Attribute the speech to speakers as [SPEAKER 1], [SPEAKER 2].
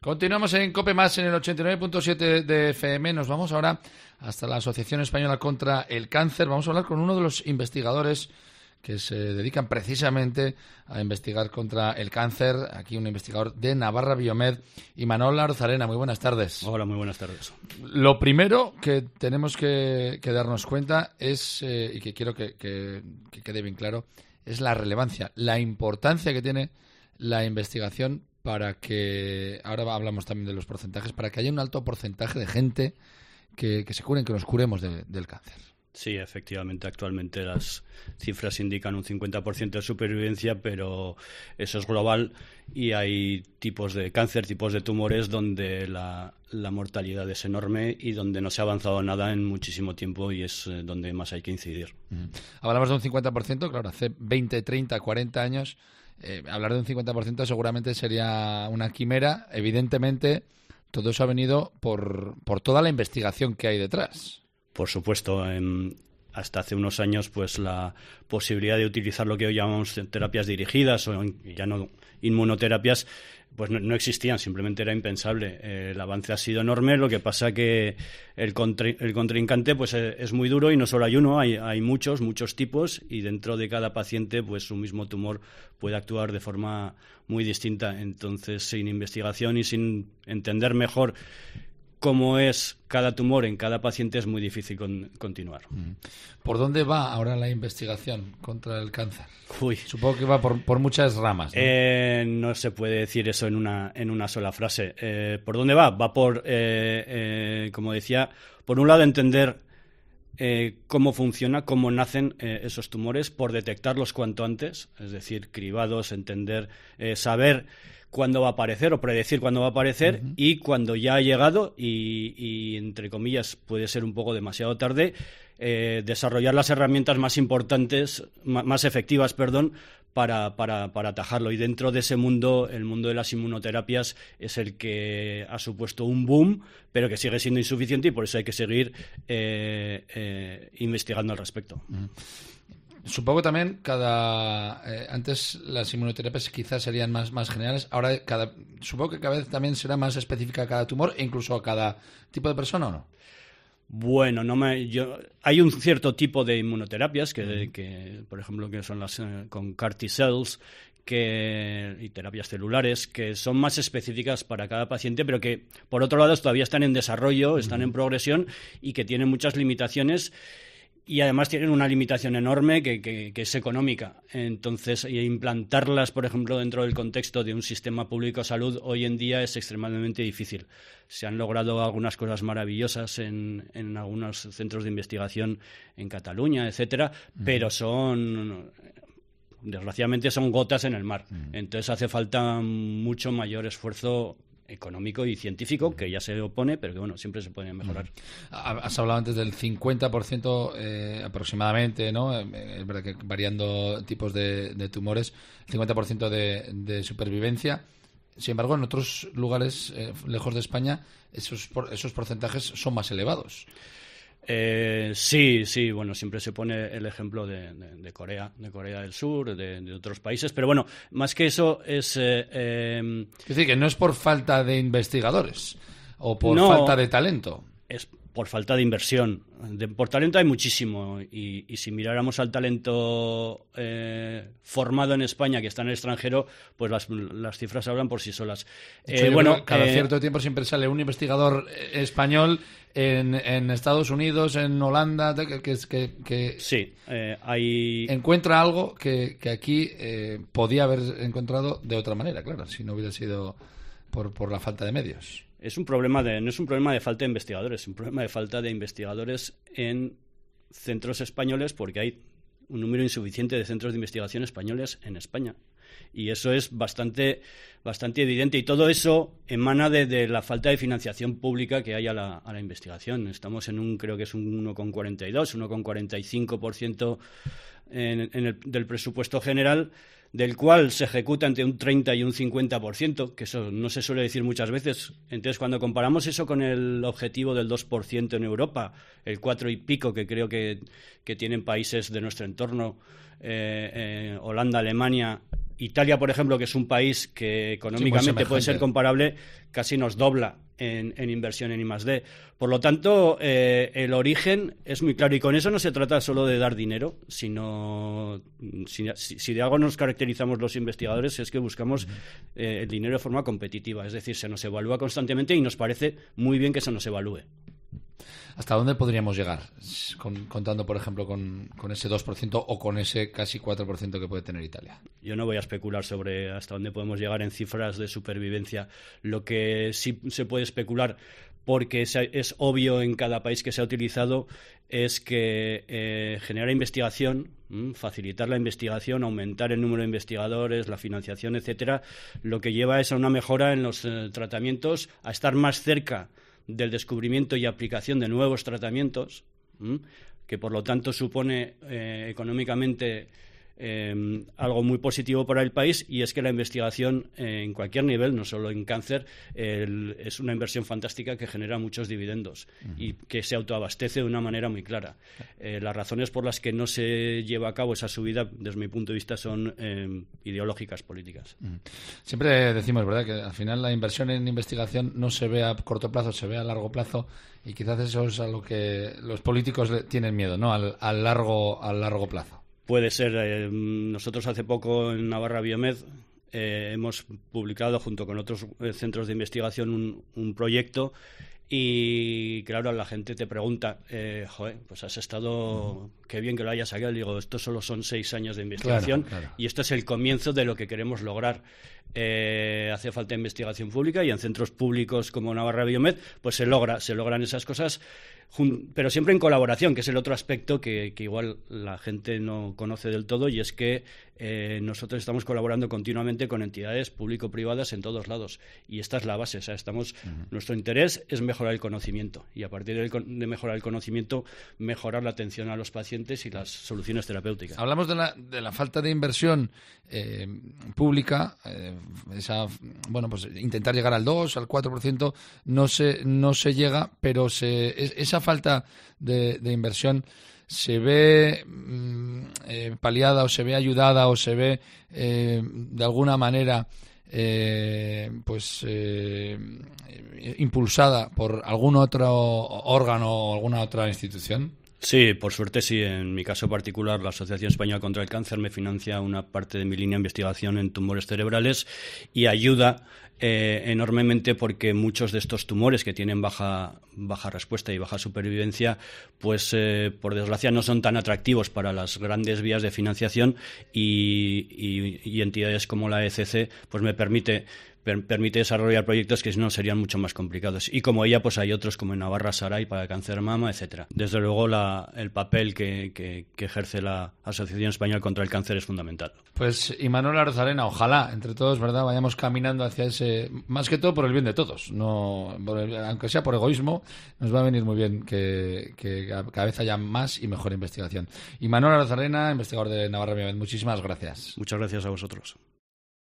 [SPEAKER 1] Continuamos en COPE Más en el 89.7 de FM. Nos vamos ahora hasta la Asociación Española contra el Cáncer. Vamos a hablar con uno de los investigadores que se dedican precisamente a investigar contra el cáncer. Aquí un investigador de Navarra Biomed, Imanol Arozarena. Muy buenas tardes.
[SPEAKER 2] Hola, muy buenas tardes.
[SPEAKER 1] Lo primero que tenemos que darnos cuenta es, y que quiero que quede bien claro, es la relevancia, la importancia que tiene la investigación para que, ahora hablamos también de los porcentajes, para que haya un alto porcentaje de gente que se curen, que nos curemos del cáncer.
[SPEAKER 2] Sí, efectivamente, actualmente las cifras indican un 50% de supervivencia, pero eso es global y hay tipos de cáncer, tipos de tumores donde la mortalidad es enorme y donde no se ha avanzado nada en muchísimo tiempo y es donde más hay que incidir.
[SPEAKER 1] Hablamos de un 50%, claro, hace 20, 30, 40 años, hablar de un 50% seguramente sería una quimera. Evidentemente, todo eso ha venido por toda la investigación que hay detrás.
[SPEAKER 2] Por supuesto, hasta hace unos años pues la posibilidad de utilizar lo que hoy llamamos terapias dirigidas o ya no inmunoterapias pues no existían, simplemente era impensable. El avance ha sido enorme, lo que pasa que el contrincante pues es muy duro y no solo hay uno, hay muchos tipos y dentro de cada paciente pues un mismo tumor puede actuar de forma muy distinta. Entonces, sin investigación y sin entender mejor cómo es cada tumor en cada paciente es muy difícil continuar.
[SPEAKER 1] ¿Por dónde va ahora la investigación contra el cáncer?
[SPEAKER 2] Supongo
[SPEAKER 1] que va por muchas ramas, ¿no?
[SPEAKER 2] No se puede decir eso en una sola frase. ¿Por dónde va? Va por, como decía, por un lado entender cómo funciona, cómo nacen esos tumores, por detectarlos cuanto antes, es decir, cribados, entender, saber cuándo va a aparecer o predecir cuándo va a aparecer y cuando ya ha llegado y entre comillas puede ser un poco demasiado tarde, desarrollar las herramientas más importantes, más efectivas, para atajarlo. Y dentro de ese mundo, el mundo de las inmunoterapias es el que ha supuesto un boom, pero que sigue siendo insuficiente y por eso hay que seguir investigando al respecto.
[SPEAKER 1] Supongo también antes las inmunoterapias quizás serían más generales, ahora supongo que cada vez también será más específica a cada tumor e incluso a cada tipo de persona, ¿o no?
[SPEAKER 2] Bueno, hay un cierto tipo de inmunoterapias que por ejemplo, que son las con CAR T-cells y terapias celulares que son más específicas para cada paciente, pero que por otro lado todavía están en desarrollo, están en progresión y que tienen muchas limitaciones. Y además tienen una limitación enorme que es económica. Entonces, implantarlas, por ejemplo, dentro del contexto de un sistema público de salud hoy en día es extremadamente difícil. Se han logrado algunas cosas maravillosas en algunos centros de investigación en Cataluña, etcétera, pero desgraciadamente son gotas en el mar. Entonces hace falta mucho mayor esfuerzo económico y científico, que ya se opone, pero que bueno, siempre se puede mejorar.
[SPEAKER 1] Has hablado antes del 50% aproximadamente, ¿no? Es verdad que variando tipos de tumores, 50% de supervivencia. Sin embargo, en otros lugares lejos de España, esos porcentajes son más elevados.
[SPEAKER 2] Sí, bueno, siempre se pone el ejemplo de Corea del Sur, de otros países, pero bueno, más que eso es
[SPEAKER 1] decir, que no es por falta de investigadores o por falta de talento.
[SPEAKER 2] Es por falta de inversión. Por talento hay muchísimo y si miráramos al talento formado en España que está en el extranjero, pues las cifras hablan por sí solas.
[SPEAKER 1] Cada cierto tiempo siempre sale un investigador español en Estados Unidos, en Holanda, que
[SPEAKER 2] sí,
[SPEAKER 1] encuentra algo que aquí podía haber encontrado de otra manera, claro, si no hubiera sido por la falta de medios.
[SPEAKER 2] No es un problema de falta de investigadores, es un problema de falta de investigadores en centros españoles, porque hay un número insuficiente de centros de investigación españoles en España. Y eso es bastante evidente. Y todo eso emana de la falta de financiación pública que hay a la investigación. Estamos creo que es un 1,42, 1,45% del presupuesto general, del cual se ejecuta entre un 30 y un 50%, que eso no se suele decir muchas veces. Entonces, cuando comparamos eso con el objetivo del 2% en Europa, el 4 y pico que creo que tienen países de nuestro entorno, Holanda, Alemania, Italia, por ejemplo, que es un país que económicamente puede ser comparable, casi nos dobla en inversión en I+D. Por lo tanto, el origen es muy claro, y con eso no se trata solo de dar dinero, sino si de algo nos caracterizamos los investigadores es que buscamos el dinero de forma competitiva, es decir, se nos evalúa constantemente y nos parece muy bien que se nos evalúe.
[SPEAKER 1] ¿Hasta dónde podríamos llegar? Contando, por ejemplo, con ese 2% o con ese casi 4% que puede tener Italia.
[SPEAKER 2] Yo no voy a especular sobre hasta dónde podemos llegar en cifras de supervivencia. Lo que sí se puede especular, porque es obvio en cada país que se ha utilizado, es que generar investigación, facilitar la investigación, aumentar el número de investigadores, la financiación, etcétera, lo que lleva es a una mejora en los tratamientos, a estar más cerca del descubrimiento y aplicación de nuevos tratamientos, que por lo tanto supone económicamente algo muy positivo para el país, y es que la investigación en cualquier nivel, no solo en cáncer, es una inversión fantástica que genera muchos dividendos y que se autoabastece de una manera muy clara. Las razones por las que no se lleva a cabo esa subida, desde mi punto de vista, son ideológicas, políticas.
[SPEAKER 1] Siempre decimos, ¿verdad?, que al final la inversión en investigación no se ve a corto plazo, se ve a largo plazo, y quizás eso es a lo que los políticos tienen miedo, ¿no?, al largo plazo.
[SPEAKER 2] Puede ser. Nosotros hace poco en Navarra Biomed hemos publicado junto con otros centros de investigación un proyecto, y claro, la gente te pregunta, pues has estado, qué bien que lo hayas sacado. Le digo, esto solo son 6 años de investigación, claro. Y esto es el comienzo de lo que queremos lograr. Hace falta investigación pública, y en centros públicos como Navarra Biomed pues se logran esas cosas, pero siempre en colaboración, que es el otro aspecto que igual la gente no conoce del todo, y es que nosotros estamos colaborando continuamente con entidades público-privadas en todos lados, y esta es la base. O sea, nuestro interés es mejorar el conocimiento, y a partir de mejorar el conocimiento, mejorar la atención a los pacientes y las soluciones terapéuticas.
[SPEAKER 1] Hablamos de la falta de inversión pública, pues intentar llegar al 2, al 4%, no se llega, pero esa falta de inversión se ve paliada, o se ve ayudada, o se ve de alguna manera impulsada por algún otro órgano o alguna otra institución.
[SPEAKER 2] Sí, por suerte sí. En mi caso particular, la Asociación Española contra el Cáncer me financia una parte de mi línea de investigación en tumores cerebrales, y ayuda enormemente, porque muchos de estos tumores que tienen baja respuesta y baja supervivencia, pues por desgracia no son tan atractivos para las grandes vías de financiación, y entidades como la ECC pues me permite desarrollar proyectos que si no serían mucho más complicados. Y como ella, pues hay otros como en Navarra Saray para cáncer de mama, etcétera. Desde luego el papel que ejerce la Asociación Española contra el Cáncer es fundamental.
[SPEAKER 1] Pues Imanol Arozarena, ojalá entre todos, ¿verdad?, vayamos caminando hacia ese, más que todo por el bien de todos, aunque sea por egoísmo, nos va a venir muy bien que cada vez haya más y mejor investigación. Imanol Arozarena, investigador de Navarra Biomed, muchísimas gracias.
[SPEAKER 2] Muchas gracias a vosotros.